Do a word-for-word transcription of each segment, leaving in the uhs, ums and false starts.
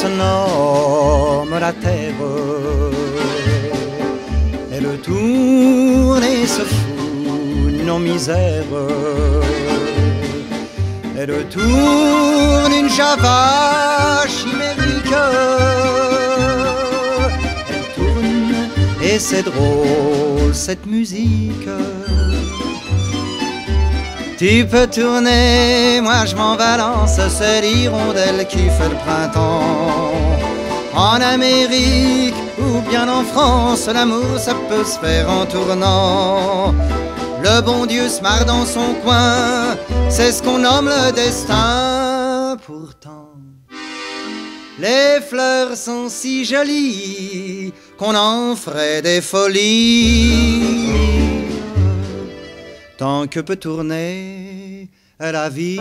se nomme la terre. Elle tourne et se fout nos misères. Elle tourne une java chimérique. Elle tourne et c'est drôle cette musique. Tu peux tourner, moi je m'en balance, c'est l'hirondelle qui fait le printemps. En Amérique ou bien en France, l'amour ça peut se faire en tournant. Le bon Dieu se marre dans son coin, c'est ce qu'on nomme le destin. Pourtant, les fleurs sont si jolies qu'on en ferait des folies. Tant que peut tourner la vie.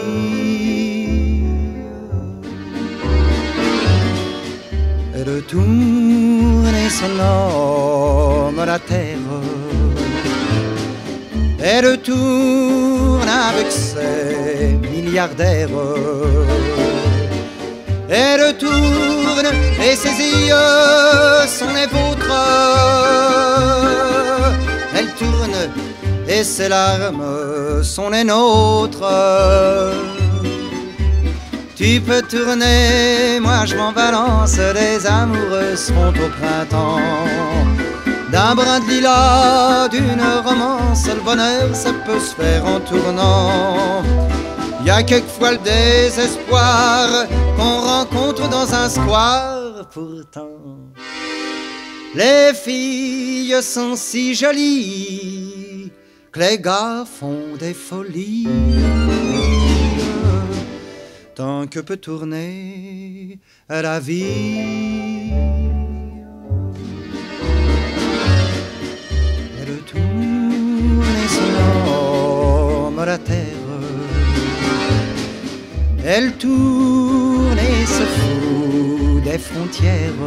Elle tourne et se nomme la terre. Elle tourne avec ses milliardaires. Elle tourne et ses yeux sont les vôtres. Elle tourne et ses larmes sont les nôtres. Tu peux tourner, moi je m'en balance, les amoureux seront au printemps. D'un brin de lilas, d'une romance, le bonheur ça peut se faire en tournant. Y a quelquefois le désespoir qu'on rencontre dans un square. Pourtant, les filles sont si jolies que les gars font des folies. Tant que peut tourner la vie. Elle tourne et se nomme la terre. Elle tourne et se fout des frontières.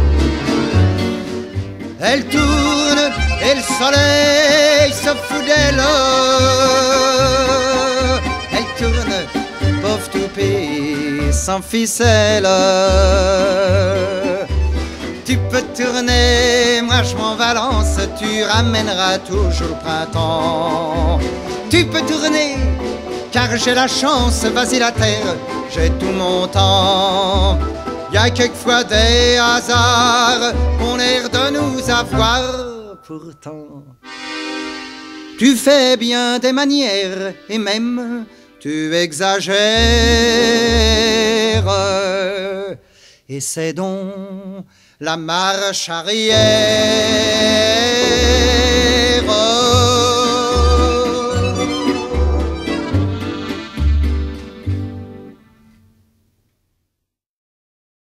Elle tourne et le soleil se fout d'elle. Elle tourne, pauvre toupie sans ficelle. Tu peux tourner, moi je m'en balance, tu ramèneras toujours le printemps. Tu peux tourner, car j'ai la chance, vas-y la terre, j'ai tout mon temps. Y a quelquefois des hasards qu'on l'air de nous avoir. Pourtant, tu fais bien des manières et même tu exagères. Et c'est donc la marche arrière.